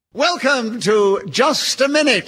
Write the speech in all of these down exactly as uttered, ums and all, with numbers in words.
Welcome to Just a Minute.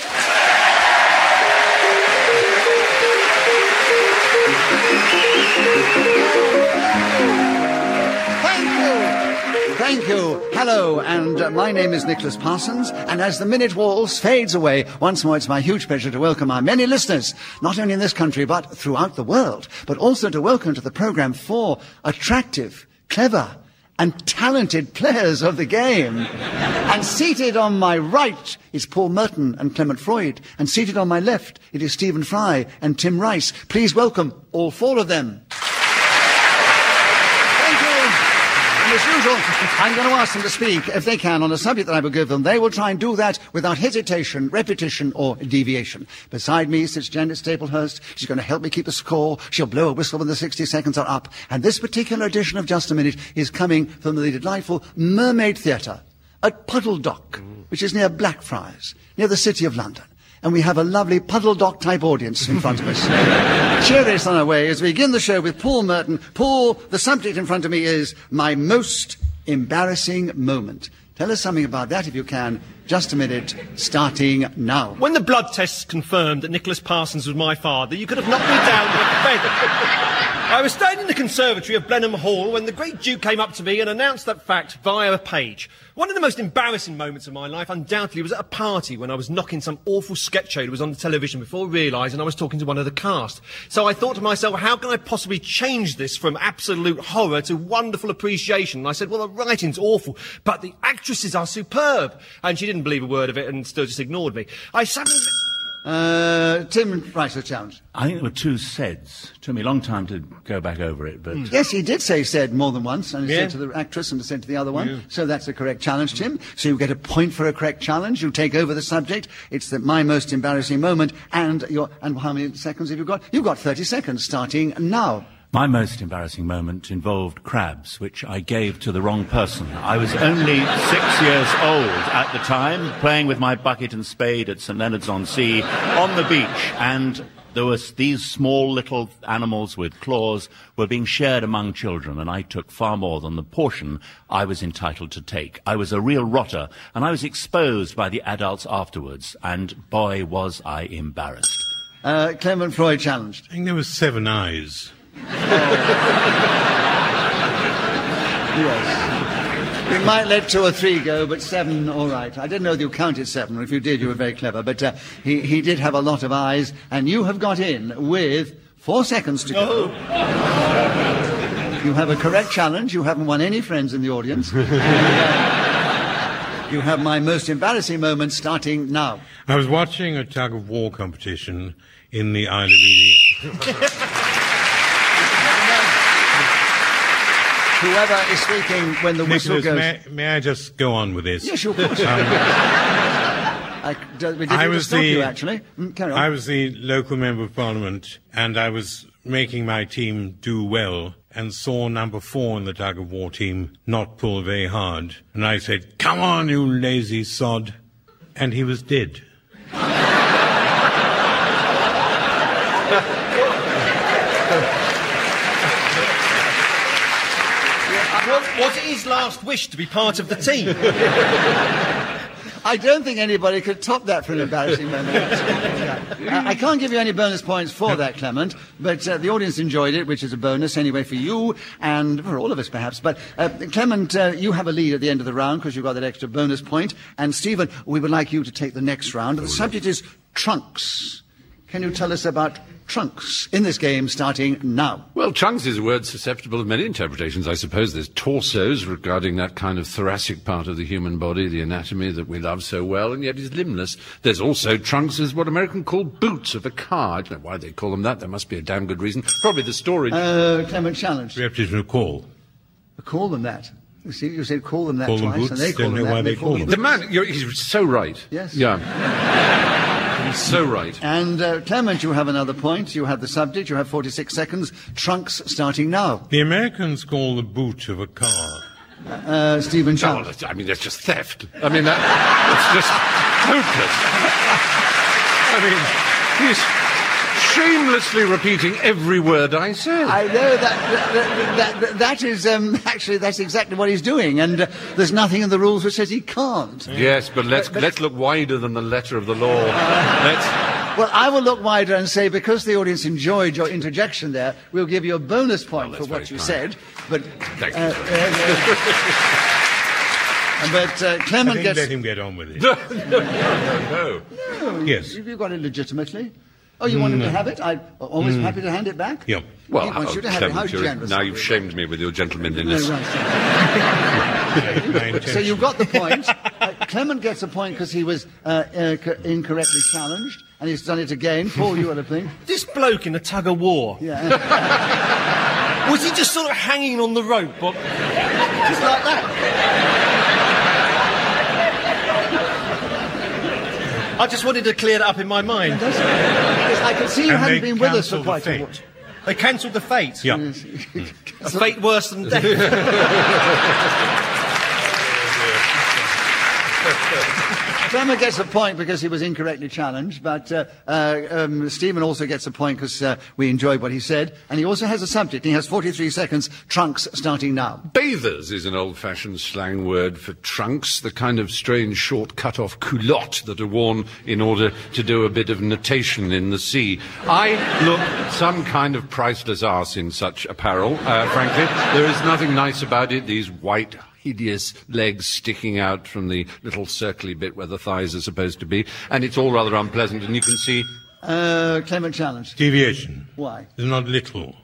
Thank you. Thank you. Hello, and uh, my name is Nicholas Parsons, and as the minute waltz fades away, once more it's my huge pleasure to welcome our many listeners, not only in this country, but throughout the world, but also to welcome to the programme four attractive, clever, and talented players of the game. And seated on my right is Paul Merton and Clement Freud, and seated on my left it is Stephen Fry and Tim Rice. Please welcome all four of them. Thank you. And as usual, I'm going to ask them to speak, if they can, on a subject that I will give them. They will try and do that without hesitation, repetition, or deviation. Beside me sits Janet Staplehurst. She's going to help me keep the score. She'll blow a whistle when the sixty seconds are up. And this particular edition of Just a Minute is coming from the delightful Mermaid Theatre at Puddle Dock, which is near Blackfriars, near the City of London. And we have a lovely Puddle Dock-type audience in front of us. Cheer us on our way as we begin the show with Paul Merton. Paul, the subject in front of me is my most embarrassing moment. Tell us something about that if you can. Just a minute, starting now. When the blood tests confirmed that Nicholas Parsons was my father, you could have knocked me down with a feather. I was staying in the conservatory of Blenheim Hall when the great Duke came up to me and announced that fact via a page. One of the most embarrassing moments of my life, undoubtedly, was at a party when I was knocking some awful sketch show that was on the television before realising I was talking to one of the cast. So I thought to myself, how can I possibly change this from absolute horror to wonderful appreciation? And I said, well, the writing's awful, but the actresses are superb. And she didn't believe a word of it and still just ignored me. I suddenly... Uh, Tim Rice, a challenge. I think there were two saids. Took me a long time to go back over it, but... Mm. Yes, he did say said more than once, and he yeah. said to the actress and said to the other one. Yeah. So that's a correct challenge, Tim. So you get a point for a correct challenge. You take over the subject. It's the, my most embarrassing moment. And your and how many seconds have you got? You've got thirty seconds, starting now. My most embarrassing moment involved crabs, which I gave to the wrong person. I was only six years old at the time, playing with my bucket and spade at St Leonards-on-Sea on the beach, and there was these small little animals with claws were being shared among children, and I took far more than the portion I was entitled to take. I was a real rotter, and I was exposed by the adults afterwards, and boy, was I embarrassed. Uh, Clement Freud challenged. I think there were seven eyes. Yes. We might let two or three go, but seven, all right. I didn't know that you counted seven. If you did, you were very clever. But uh, he, he did have a lot of eyes, and you have got in with four seconds to go. Oh. You have a correct challenge. You haven't won any friends in the audience. And, uh, you have my most embarrassing moment starting now. I was watching a tug-of-war competition in the Isle of Ely. Whoever is speaking when the whistle Nicholas, goes... may, may I just go on with this? Yes, of course. Um, I, we didn't I was stop the, you, actually. Mm, carry on. I was the local member of Parliament, and I was making my team do well, and saw number four in the tug-of-war team not pull very hard. And I said, "Come on, you lazy sod." And he was dead. Was it his last wish to be part of the team? I don't think anybody could top that for an embarrassing moment. uh, I can't give you any bonus points for that, Clement, but uh, the audience enjoyed it, which is a bonus anyway for you and for all of us, perhaps. But, uh, Clement, uh, you have a lead at the end of the round because you've got that extra bonus point. And, Stephen, we would like you to take the next round. The subject is trunks. Can you tell us about trunks in this game starting now? Well, trunks is a word susceptible of many interpretations, I suppose. There's torsos regarding that kind of thoracic part of the human body, the anatomy that we love so well, and yet is limbless. There's also trunks as what Americans call boots of a car. I don't know why they call them that. There must be a damn good reason. Probably the storage. Uh, Clement challenge. Repetition of call. Call them that. You see, you said call them that call them twice, boots, and they call don't them know that. why they they call them. The man, you're, he's so right. Yes. Yeah. He's so right. And, uh, Clement, you have another point. You have the subject. You have forty-six seconds. Trunks starting now. The Americans call the boot of a car. Uh, Stephen Charles. Oh, I mean, that's just theft. I mean, that, it's just hopeless. I mean, he's shamelessly repeating every word I said. I know that that, that, that, that is um, actually that's exactly what he's doing, and uh, there's nothing in the rules which says he can't. Yes, but let's but, but, let's look wider than the letter of the law. Uh, let's. Well, I will look wider and say, because the audience enjoyed your interjection there, we'll give you a bonus point well, for what you kind. said. But, Thank uh, uh, uh, but uh, Clement I think gets... let him get on with it. no, no, no, no. No, Yes. You got it legitimately. Oh, you want him to have it? I'm always mm. happy to hand it back. Yeah. Well, he wants oh, you to have it. How you're- generous. now of you've you. shamed me with your gentlemanliness. No, right. My intention. So you've got the point. Uh, Clement gets a point because he was uh, uh, co- incorrectly challenged, and he's done it again. Paul, you had a thing. This bloke in the tug of war, Yeah. was he just sort of hanging on the rope? Or... Just like that. I just wanted to clear that up in my mind. Yes, I can see you And hadn't they been with us for cancelled the quite a while. fate. They cancelled the fate. Yeah. A fate worse than death. Clement gets a point because he was incorrectly challenged, but uh, uh, um, Stephen also gets a point because uh, we enjoyed what he said, and he also has a subject. He has forty-three seconds, trunks starting now. Bathers is an old-fashioned slang word for trunks, the kind of strange short cut-off culotte that are worn in order to do a bit of natation in the sea. I look some kind of priceless arse in such apparel, uh, frankly. There is nothing nice about it, these white, hideous legs sticking out from the little circly bit where the thighs are supposed to be, and it's all rather unpleasant, and you can see... Uh, Clement challenged. Deviation. Why? It's not little.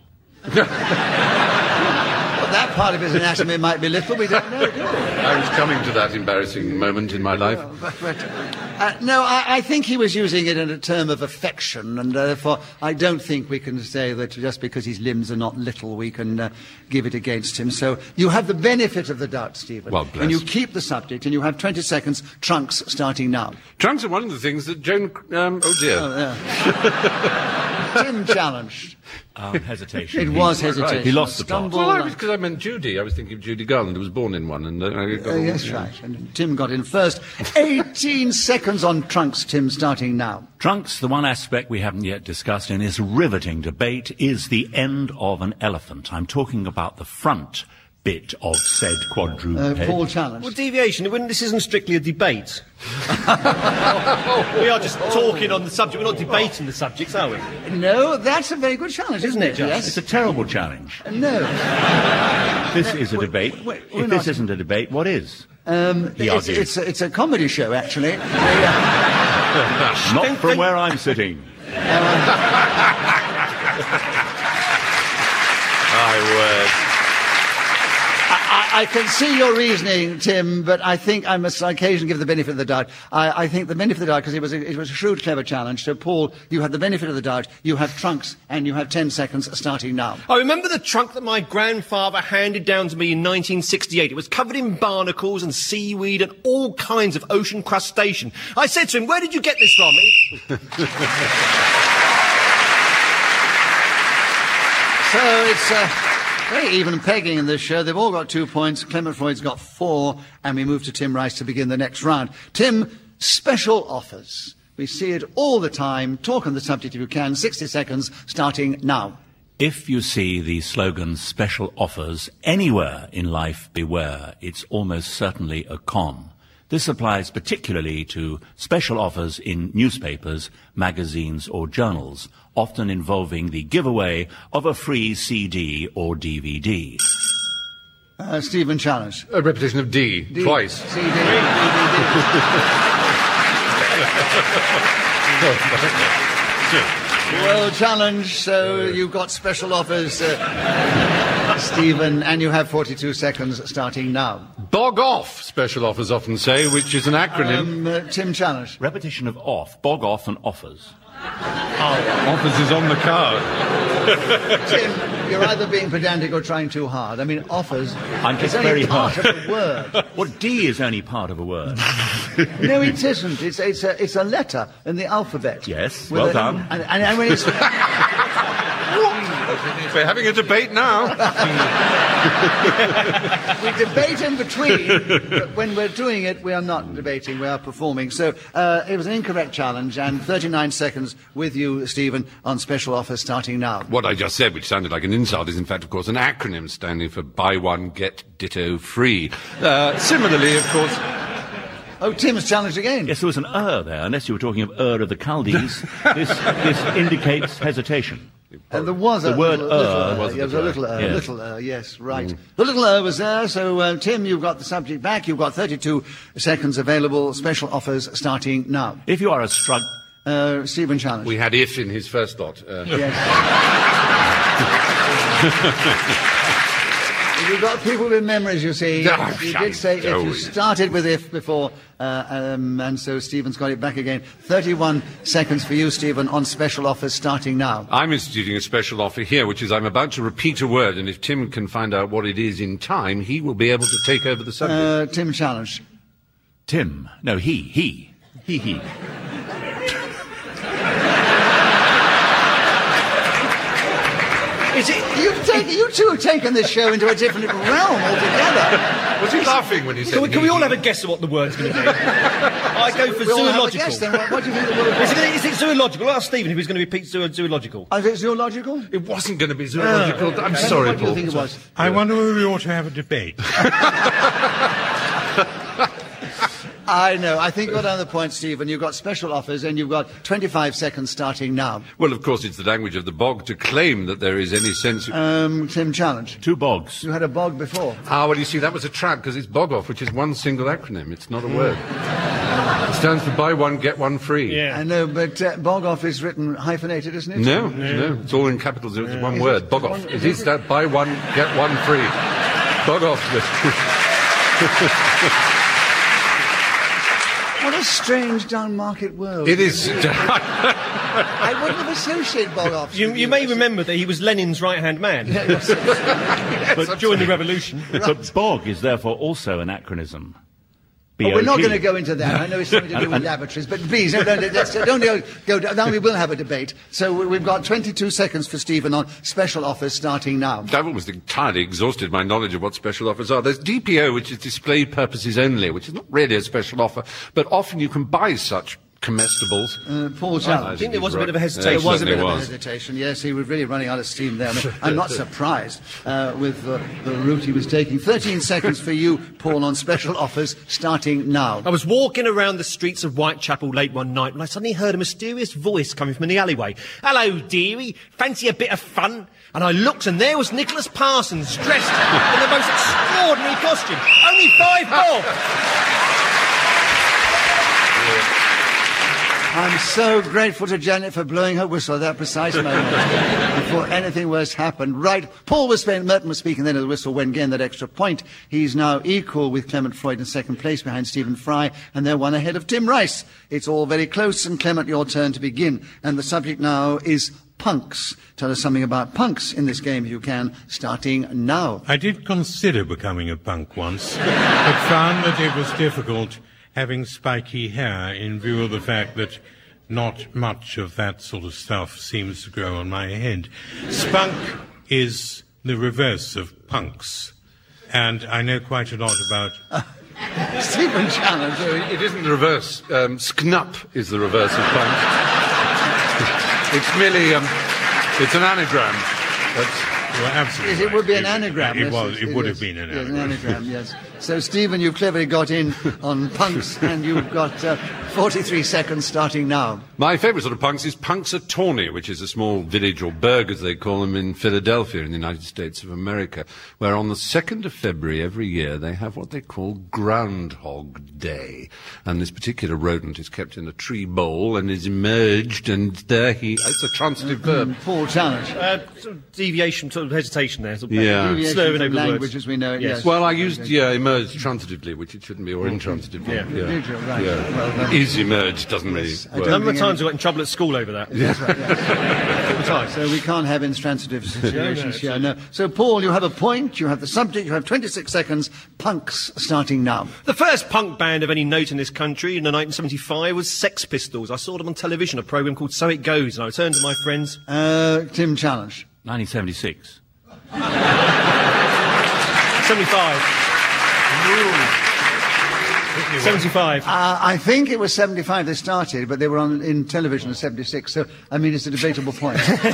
Well, that part of his anatomy might be little, we don't know, do we? I was coming to that embarrassing moment in my life. Well, but, but, uh, no, I, I think he was using it in a term of affection, and uh, therefore I don't think we can say that just because his limbs are not little, we can uh, give it against him. So you have the benefit of the doubt, Stephen. Well, bless. And you keep the subject, and you have twenty seconds, trunks starting now. Trunks are one of the things that Joan... Um, oh, dear. Oh, yeah. Tim challenged. Um, hesitation. It He- was hesitation. He lost the Stumbled plot. Well, I like- was because I meant Judy. I was thinking of Judy Garland, who was born in one. And uh, I got Uh, all- yes, yeah. right. And Tim got in first. eighteen seconds on trunks, Tim, starting now. Trunks, the one aspect we haven't yet discussed in this riveting debate, is the end of an elephant. I'm talking about the front bit of said quadruped. Uh, Paul challenged. Well, deviation, when this isn't strictly a debate. We are just talking on the subject. We're not debating the subjects, are we? No, that's a very good challenge, isn't, Isn't it? it, Just? It's Yes. a terrible challenge. No. This is a we- debate. we- we're If this not- isn't a debate, what is? Um, He it's, argued. it's, a, it's a comedy show, actually. They, uh, Not from where I'm sitting. My word. I, I can see your reasoning, Tim, but I think I must occasionally give the benefit of the doubt. I, I think the benefit of the doubt, because it was, a, it was a shrewd, clever challenge. So, Paul, you have the benefit of the doubt. You have trunks, and you have ten seconds starting now. I remember the trunk that my grandfather handed down to me in nineteen sixty-eight. It was covered in barnacles and seaweed and all kinds of ocean crustacean. I said to him, "Where did you get this from?" He- So it's uh, very even pegging in this show. They've all got two points. Clement Freud's got four, and we move to Tim Rice to begin the next round. Tim, special offers. We see it all the time. Talk on the subject if you can. sixty seconds, starting now. If you see the slogan special offers anywhere in life, beware, it's almost certainly a con. This applies particularly to special offers in newspapers, magazines or journals, often involving the giveaway of a free C D or D V D. Uh, Stephen Challenge. A repetition of D, D- twice. C D, D V D. Well, challenge. So you've got special offers, uh, Stephen, and you have forty-two seconds starting now. Bog off, special offers often say, which is an acronym. Um, uh, Tim Challenge. Repetition of off, bog off and offers. Offers is on the card. Tim, you're either being pedantic or trying too hard. I mean, offers. I'm It's just only very part hard. of the word. Well, D is only part of a word. No, it isn't. It's, it's, a, it's a letter in the alphabet. Yes, With well a- done. And, and, and when it's... We're having a debate now. We debate in between, but when we're doing it, we are not debating, we are performing. So uh, it was an incorrect challenge, and thirty-nine seconds with you, Stephen, on special offer starting now. What I just said, which sounded like an insult, is in fact, of course, an acronym standing for Buy One, Get Ditto Free. Uh, similarly, of course... Oh, Tim's challenged again. Yes, there was an er there, unless you were talking of Ur of the Chaldees. this, this indicates hesitation. And there was a The word little, little er uh, was there was a little uh, Yes. little uh, yes, right. Mm. The little uh, was there, so uh, Tim, you've got the subject back. You've got thirty-two seconds available. Special offers starting now. If you are a strug... Uh, Stephen challenge. We had if in his first lot. Uh, Yes. You've got people with memories, you see. Oh, You did say if oh, you yeah. started with if before, uh, um, and so Stephen's got it back again. thirty-one seconds for you, Stephen, on special offers starting now. I'm instituting a special offer here, which is I'm about to repeat a word, and if Tim can find out what it is in time, he will be able to take over the subject. Uh, Tim challenge. Tim. No, he. He. He, he. Is it, you've taken, you two have taken this show into a different realm altogether. Was he laughing when he said Can we, can we he? all have a guess at what the word's going to be? I go for We all have a zoological. guess then. What, what do you think the word Is it, is it zoological? Ask Stephen if he's going to repeat zoo, zoological. Is it zoological? It wasn't going to be zoological. I'm Okay. sorry, What do you Paul. think it was? I wonder whether we ought to have a debate. I know. I think you're on the point, Stephen. You've got special offers, and you've got twenty-five seconds starting now. Well, of course, it's the language of the bog to claim that there is any sense of... Um, Tim challenge. Two bogs. You had a bog before. Ah, well, you see, that was a trap, because it's bog off, which is one single acronym. It's not a word. It stands for buy one, get one free. Yeah. I know, but uh, bog off is written hyphenated, isn't it? No, no, it's all in capitals. It's one word. Bog off. It is that buy one, get one free. Bog off. What a strange down-market world. It is. I wouldn't have associated bog off. You, you may remember that he was Lenin's right-hand man but during the revolution. But bog is therefore also an acronym. Well, we're not B O G. going to go into that. I know it's something to do with laboratories, but please, don't, don't, let's, don't go, go down. Now we will have a debate. So we- we've got twenty-two seconds for Stephen on special offers starting now. I've almost entirely exhausted my knowledge of what special offers are. There's D P O, which is display purposes only, which is not really a special offer, but often you can buy such comestibles. Uh, Paul I challenge. think there was a bit of a Yeah, hesitation. There was a certainly bit of a was. hesitation, yes. He was really running out of steam there. I mean, I'm not surprised uh, with uh, the route he was taking. thirteen seconds for you, Paul, on special offers starting now. I was walking around the streets of Whitechapel late one night when I suddenly heard a mysterious voice coming from the alleyway. "Hello, dearie. Fancy a bit of fun?" And I looked, and there was Nicholas Parsons, dressed in the most extraordinary costume. Only five bob! I'm so grateful to Janet for blowing her whistle at that precise moment before anything worse happened. Right, Paul was saying, Merton was speaking then of the whistle when getting that extra point. He's now equal with Clement Freud in second place behind Stephen Fry, and they're one ahead of Tim Rice. It's all very close, and Clement, your turn to begin. And the subject now is punks. Tell us something about punks in this game, if you can, starting now. I did consider becoming a punk once, but found that it was difficult having spiky hair in view of the fact that not much of that sort of stuff seems to grow on my head. Spunk is the reverse of punks, and I know quite a lot about... Stephen Challenge. It isn't the reverse. Um, sknup is the reverse of punk. It's merely, um, it's an anagram. That's, Well, absolutely. Yes, it would be an right. anagram. It, yes, was. It, would is. have been an Yes, anagram. an anagram, yes. So, Stephen, you've cleverly got in on punks, and you've got uh, forty-three seconds starting now. My favourite sort of punks is Punxsutawney, which is a small village, or burg as they call them, in Philadelphia in the United States of America, where on the second of February every year they have what they call Groundhog Day. And this particular rodent is kept in a tree bowl and is emerged, and there he... It's a transitive verb. Paul Challenge. Uh, sort of deviation, sort of hesitation there. Sort of Yeah. Deviation slurring from over the language words. as we know it, yes. Well, I used, yeah, emerged transitively, which it shouldn't be, or intransitively. Yeah. Did you? Right. Yeah. Well, then- Is emerged doesn't really I work. A number of think times I got in trouble at school over that. That's right, yes. All the time. So we can't have intransitive situations here, no. So, Paul, you have a point, you have the subject, you have twenty-six seconds. Punks starting now. The first punk band of any note in this country in nineteen seventy-five was Sex Pistols. I saw them on television, a programme called So It Goes, and I turned to my friends. Uh, Tim Challenge. nineteen seventy-six. seventy-five. seventy-five. Uh, I think it was seventy-five they started, but they were on in television in seventy-six, so, I mean, it's a debatable point.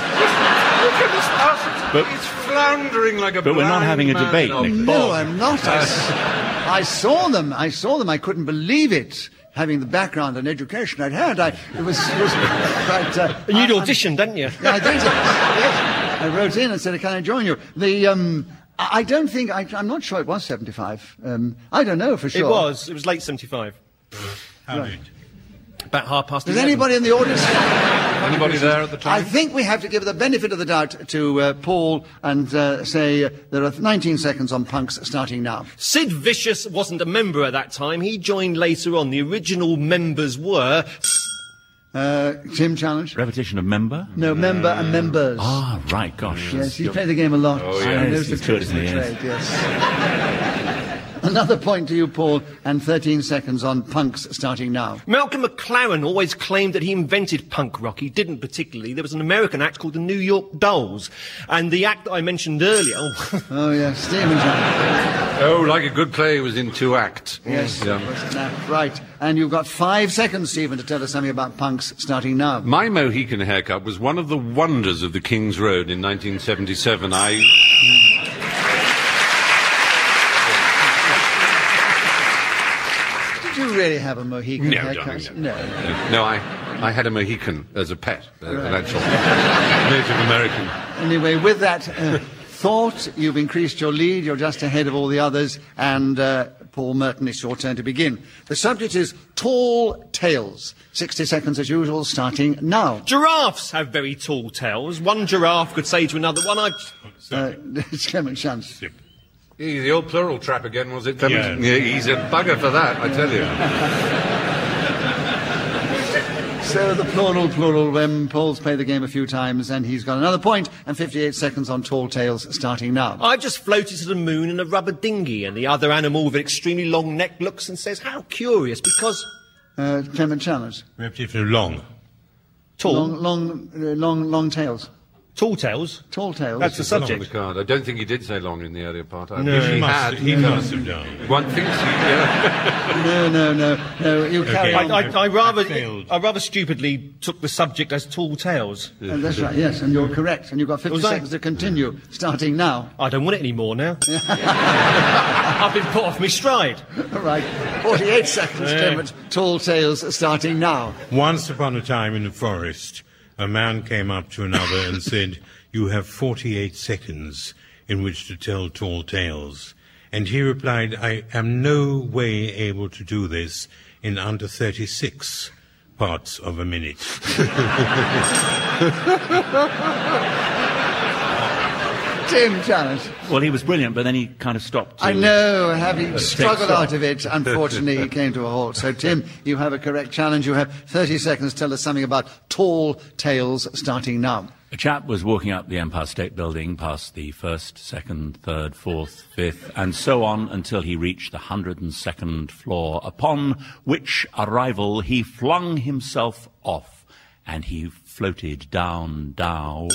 But it's floundering like a But we're not blind having a man debate, in a Nick. No, bog. I'm not. I, s- I saw them. I saw them. I couldn't believe it, having the background and education I'd had. I, it was... It was but, uh, And you'd I- auditioned, didn't you? I did. Yes. I wrote in and said, can I join you? The... Um, I I don't think... I, I'm not sure it was seventy-five. Um, I don't know for sure. It was. It was late seventy-five. How did? About half past Does eleven. anybody in the audience... Anybody there at the I time? think we have to give the benefit of the doubt to uh, Paul and uh, say uh, there are nineteen seconds on punks starting now. Sid Vicious wasn't a member at that time. He joined later on. The original members were... Uh, Tim, challenge? Repetition of member? No, member and members. Ah, right, gosh. Yes, he's played the game a lot. Oh, So yes, he knows he's the good, tricks of isn't the he? trade, yes. Another point to you, Paul, and thirteen seconds on punks starting now. Malcolm McLaren always claimed that he invented punk rock. He didn't particularly. There was an American act called the New York Dolls. And the act that I mentioned earlier... Oh, Oh, yes, Stephen John. Oh, like a good play, it was in two acts. Yes, Yeah. no, right. And you've got five seconds, Stephen, to tell us something about punks starting now. My Mohican haircut was one of the wonders of the King's Road in nineteen seventy-seven. I... Did you really have a Mohican No, haircut? darling, No. No, I, I had a Mohican as a pet, uh, an actual Native American. Anyway, with that uh, thought, you've increased your lead. You're just ahead of all the others. And, uh, Paul Merton, it's your turn to begin. The subject is tall tales. sixty seconds as usual, starting now. giraffes have very tall tails. One giraffe could say to another one, I... Uh, it's Clement Chance. He, the old plural trap again, was it? Yeah. Yeah, he's a bugger for that, I tell you. So the plural, plural, um, Paul's played the game a few times and he's got another point and fifty-eight seconds on tall tales starting now. I've just floated to the moon in a rubber dinghy, and the other animal with an extremely long neck looks and says, how curious, because... Uh, Clement Challenge. Repetition of long. Tall. Long, long, uh, long, long tails. Tall tails. Tall tails. That's the It's not on the subject. card. I don't think he did say long in the earlier part. I No. wish he He must, had. he must have done. One thinks he... Yeah. No, no, no, no. You carry Okay. on. I, I, I rather, I failed. I rather stupidly took the subject as tall tales. Uh, that's right, yes, and you're correct. And you've got fifty Was I? seconds to continue, starting now. I don't want it anymore now. I've been put off my stride. All right, forty-eight seconds, Clement. Tall tales starting now. Once upon a time in the forest, a man came up to another and said, "You have forty-eight seconds in which to tell tall tales." And he replied, "I am no way able to do this in under thirty-six parts of a minute." Tim Challenge. Well, he was brilliant, but then he kind of stopped. I to- know, having struggled stop. out of it, unfortunately, he came to a halt. So, Tim, you have a correct challenge. You have thirty seconds to tell us something about tall tales starting now. A chap was walking up the Empire State Building past the first, second, third, fourth, fifth, and so on until he reached the one hundred second floor, upon which arrival he flung himself off, and he floated down, down.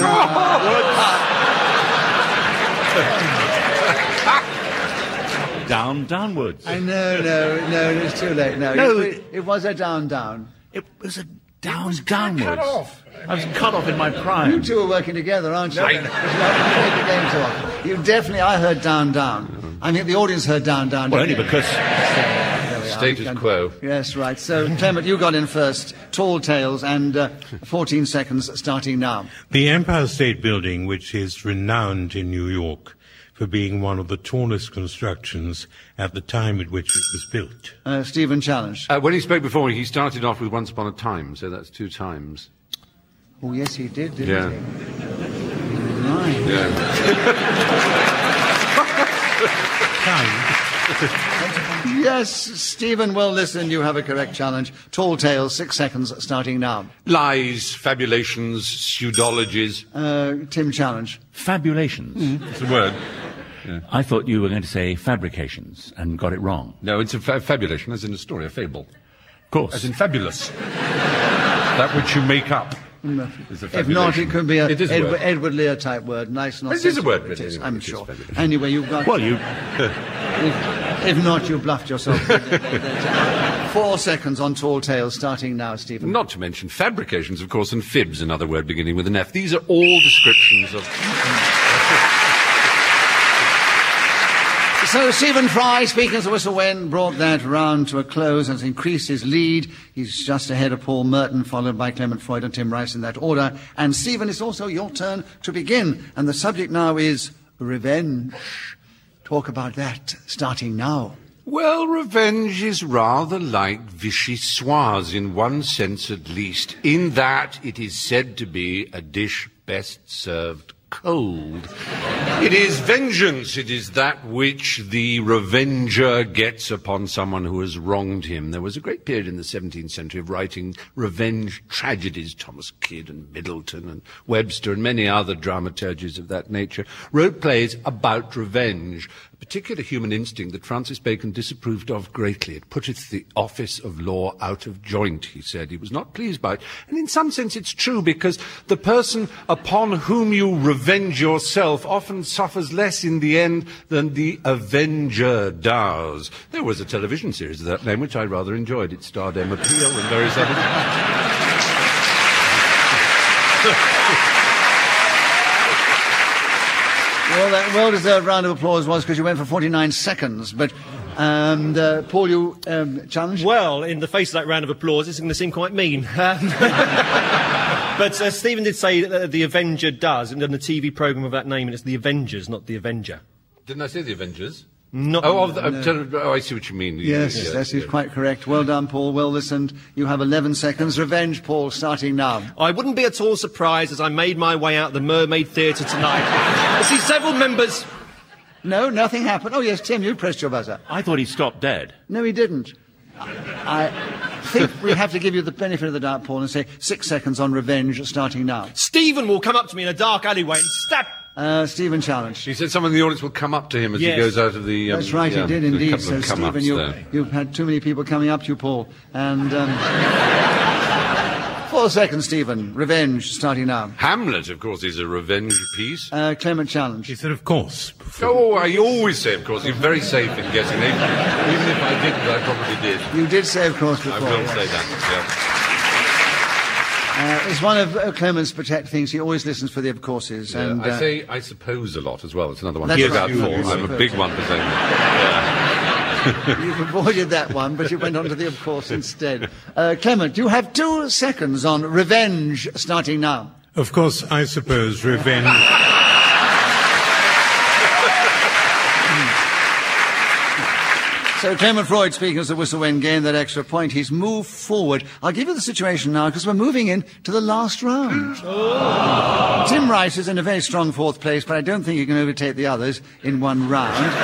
down, downwards. I know, no, no, it's too late. No, No. it, it was a down, down. It was a down, downwards. I was cut off in my prime. You two are working together, aren't you? It's like you made the game talk. You definitely, I heard down, down. I think the audience heard down, down. Well, didn't only they? because There we are. Status And- quo. Yes, right. So, Clement, you got in first. Tall tales and uh, fourteen seconds starting now. The Empire State Building, which is renowned in New York for being one of the tallest constructions at the time at which it was built. Uh, Stephen Challenge. Uh, when he spoke before, he started off with Once Upon a Time, so that's two times. Oh, yes, he did, didn't Yeah. he? Right. Time. Yes, Stephen, well, listen, you have a correct challenge. Tall tales, six seconds starting now. Lies, fabulations, pseudologies. Uh, Tim Challenge. fabulations. It's a word. I thought you were going to say fabrications and got it wrong. No, it's a fa- fabulation, as in a story, a fable. Of course. As in fabulous. That which you make up. It's a If not, it could be a It is a Edward, word. Edward Lear type word. Nice, not It is a sensible. word, It but is, anyway, I'm it is sure. very good. Anyway, you've got. Well, you... if, if not, you bluffed yourself. Four seconds on Tall Tales, starting now, Stephen. Not to mention fabrications, of course, and fibs, another word beginning with an F. These are all descriptions of... So Stephen Fry, speaking as the whistle went, brought that round to a close and has increased his lead. He's just ahead of Paul Merton, followed by Clement Freud and Tim Rice in that order. And Stephen, it's also your turn to begin. And the subject now is revenge. Talk about that, starting now. Well, revenge is rather like vichyssoise, in one sense at least, in that it is said to be a dish best served cold. It is vengeance. It is that which the revenger gets upon someone who has wronged him. There was a great period in the seventeenth century of writing revenge tragedies. Thomas Kidd and Middleton and Webster and many other dramaturges of that nature wrote plays about revenge, a particular human instinct that Francis Bacon disapproved of greatly. It putteth the office of law out of joint, he said. He was not pleased by it. And in some sense it's true, because the person upon whom you revenge yourself often suffers less in the end than the avenger does. There was a television series of that name which I rather enjoyed. It starred Emma Peel and various others. Well, that well-deserved round of applause was because you went for forty-nine seconds. But, um, uh, Paul, you um, challenged? Well, in the face of that round of applause, it's going to seem quite mean. Um, but uh, Stephen did say that uh, the Avenger does, and done a T V programme of that name, and it's the Avengers, not the Avenger. Didn't I say the Avengers? Not Oh, of the, uh, oh, I see what you mean. Yes, yes, that is yes. quite correct. Well done, Paul. Well listened. You have eleven seconds. Revenge, Paul, starting now. I wouldn't be at all surprised as I made my way out the Mermaid Theatre tonight. I see several members... No, nothing happened. Oh, yes, Tim, you pressed your buzzer. I thought he stopped dead. No, he didn't. I think we have to give you the benefit of the doubt, Paul, and say six seconds on revenge, starting now. Stephen will come up to me in a dark alleyway and stab... Uh, Stephen challenged. He said someone in the audience will come up to him as Yes. he goes out of the... Um, That's right, yeah, he did a indeed. couple So, of Stephen, come-ups you, there. you've had too many people coming up to you, Paul. And, um, four seconds, Stephen. Revenge, starting now. Hamlet, of course, is a revenge piece. Uh, Clement challenged. He said, of course. Oh, I always say, of course, you're very safe in guessing. Even even if I didn't, I probably did. You did say, of course, before. I will say that, Uh, it's one of uh, Clement's protect things. He always listens for the of courses. yeah. And, Yeah, I uh, say I suppose a lot as well. It's another one. That's He's right. out You- for. you I'm a suppose. big one for saying that. You've avoided that one, but you went on to the of course instead. Uh, Clement, you have two seconds on revenge, starting now. Of course, I suppose revenge... So Clement Freud, speaking as the whistle when gained that extra point, he's moved forward. I'll give you the situation now because we're moving in to the last round. Oh. Tim Rice is in a very strong fourth place, but I don't think he can overtake the others in one round.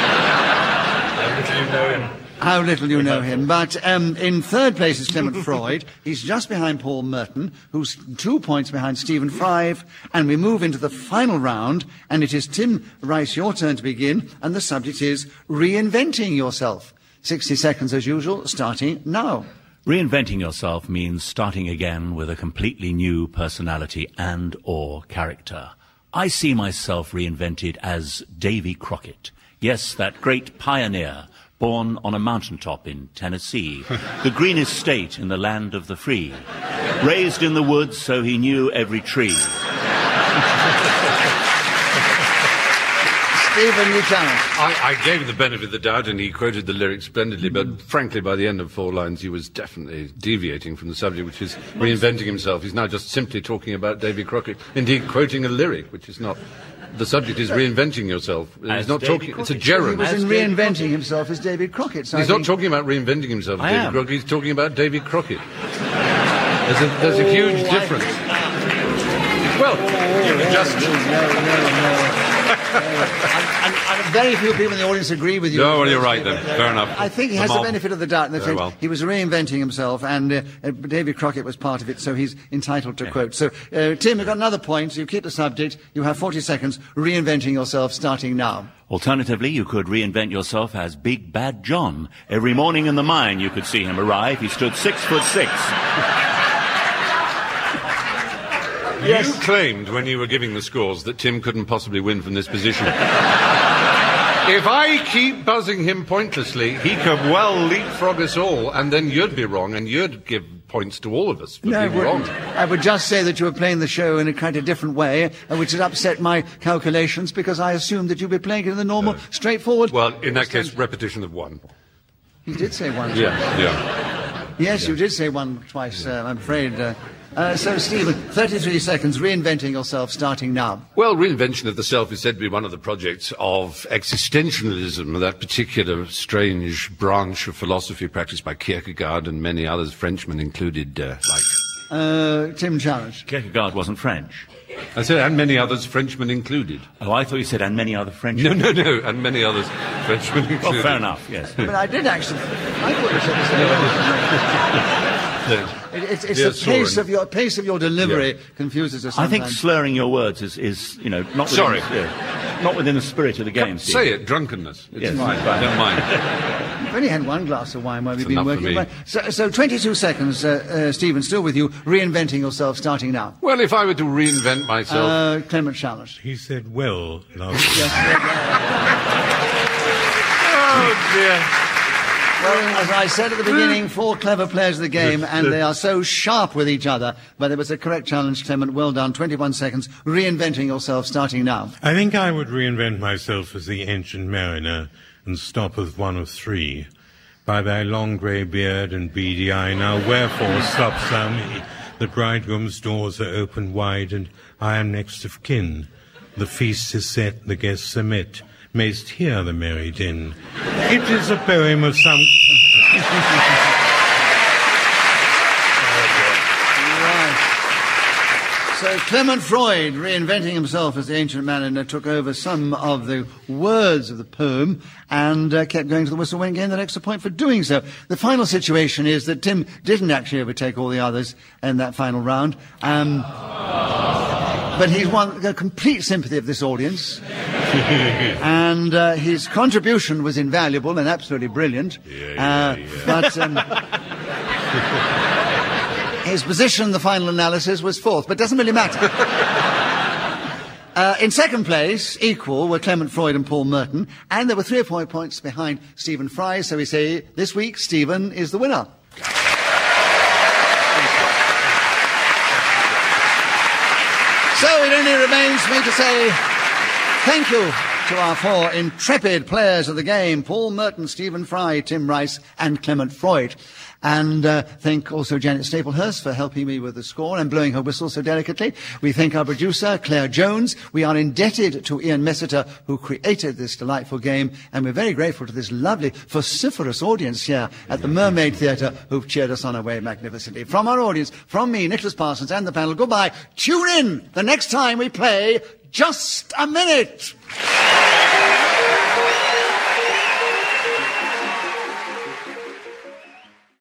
How little you know him. But um, in third place is Clement Freud. He's just behind Paul Merton, who's two points behind Stephen Fry. And we move into the final round, and it is Tim Rice, your turn to begin, and the subject is reinventing yourself. sixty seconds as usual, starting now. Reinventing yourself means starting again with a completely new personality and or character. I see myself reinvented as Davy Crockett. Yes, that great pioneer, born on a mountaintop in Tennessee, the greenest state in the land of the free, raised in the woods so he knew every tree. Stephen, you challenge. I, I gave him the benefit of the doubt, and he quoted the lyrics splendidly. But frankly, by the end of four lines, he was definitely deviating from the subject, which is reinventing himself. He's now just simply talking about Davy Crockett, indeed quoting a lyric, which is not. The subject is reinventing yourself. He's As not Davy talking. It's a Crockett. He gerund. was As in David reinventing himself as David Crockett. So He's I not think- talking about reinventing himself as I David am. Crockett. He's talking about Davy Crockett. There's a, there's a huge difference. Well, you can just. No, no, no. and, and, and very few people in the audience agree with you. No, well, you're right then. Fair enough. I think he The has the mob. benefit of the doubt in the Very sense well. he was reinventing himself, and uh, uh, David Crockett was part of it, so he's entitled to quote. So, uh, Tim, you've got another point, so you keep the subject. You have forty seconds, reinventing yourself, starting now. Alternatively, you could reinvent yourself as Big Bad John. Every morning in the mine you could see him arrive. He stood six foot six. Yes. You claimed when you were giving the scores that Tim couldn't possibly win from this position. If I keep buzzing him pointlessly, he could well leapfrog us all, and then you'd be wrong, and you'd give points to all of us for No, I being wrong. wouldn't. I would just say that you were playing the show in a kind of different way, uh, which has upset my calculations, because I assumed that you'd be playing it in the normal, straightforward... Well, in that case, repetition of one. You did say one. Yeah, yeah. Yes, you did say one twice, uh, I'm afraid. Uh, uh, so, Stephen, thirty-three seconds, reinventing yourself, starting now. Well, reinvention of the self is said to be one of the projects of existentialism, that particular strange branch of philosophy practiced by Kierkegaard and many others, Frenchmen included, uh, like... Uh, Tim Challenge. Kierkegaard wasn't French. I said, and many others, Frenchmen included. Oh, I thought you said, and many other French. No, no, no, and many others, Frenchmen included. Well, fair enough, yes. But I did actually... I thought you said the same. It, it's it's Yes, the pace Soren. of your pace of your delivery Yeah. confuses us I sometimes. think slurring your words is, is you know, not within, Sorry. yeah, not within the spirit of the game. Steve. Say it, drunkenness. It's Yes. fine, I don't mind. We've only had one glass of wine while we've It's been enough for working. me. Right. So, so twenty-two seconds, uh, uh, Stephen, still with you, reinventing yourself, starting now. Well, if I were to reinvent myself... Uh, Clement Challenge. He said, well, last week. oh, dear. Well, as I said at the beginning, four clever players of the game, and they are so sharp with each other. But it was a correct challenge, Clement. Well done. twenty-one seconds, reinventing yourself, starting now. I think I would reinvent myself as the ancient mariner and stop with one of three. By thy long grey beard and beady eye, now wherefore stops thou me? The bridegroom's doors are open wide, and I am next of kin. The feast is set, the guests are met. Mayst hear the merry din. It is a poem of some... So Clement Freud, reinventing himself as the ancient mariner, took over some of the words of the poem and uh, kept going to the whistle when gained the extra point for doing so. The final situation is that Tim didn't actually overtake all the others in that final round. Um, but he's won the complete sympathy of this audience. and uh, his contribution was invaluable and absolutely brilliant. Yeah, yeah, uh, yeah. But... Um, his position in the final analysis was fourth, but it doesn't really matter. uh, in second place, equal, were Clement Freud and Paul Merton, and there were three or four points behind Stephen Fry, so we say this week Stephen is the winner. So it only remains for me to say thank you to our four intrepid players of the game, Paul Merton, Stephen Fry, Tim Rice, and Clement Freud. And uh, thank also Janet Staplehurst for helping me with the score and blowing her whistle so delicately. We thank our producer, Claire Jones. We are indebted to Ian Messiter, who created this delightful game. And we're very grateful to this lovely, vociferous audience here at the Mermaid Theatre, who've cheered us on our way magnificently. From our audience, from me, Nicholas Parsons, and the panel, goodbye. Tune in the next time we play Just a Minute.